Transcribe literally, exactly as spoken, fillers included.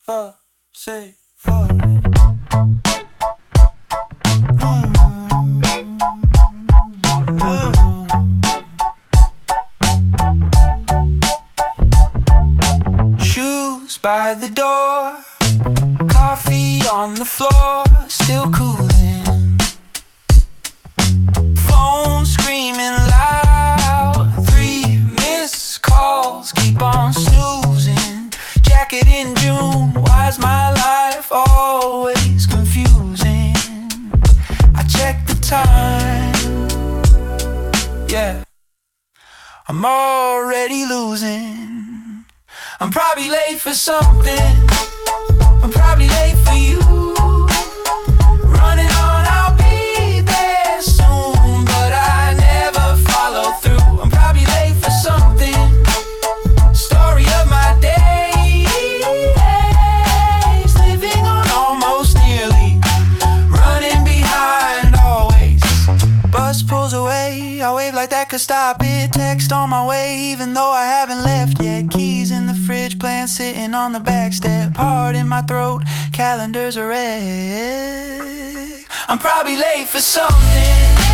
fuck, say fuck. Shoes by the door, coffee on the floor, still cooling. Phone screaming loud, three missed calls, keep on snoozing. Jacket in June, why's my life always confusing? I check the time, yeah, I'm already losing. I'm probably late for something, I'm probably late for you. Running on, I'll be there soon, but I never follow through. I'm probably late for something, story of my days, living on almost nearly, running behind always. Bus pulls away, I wave like that could stop it. Text on my way, even though I haven't left yet. Keys in the fridge, plan sitting on the back step. Heart in my throat, calendars are red. I'm probably late for something.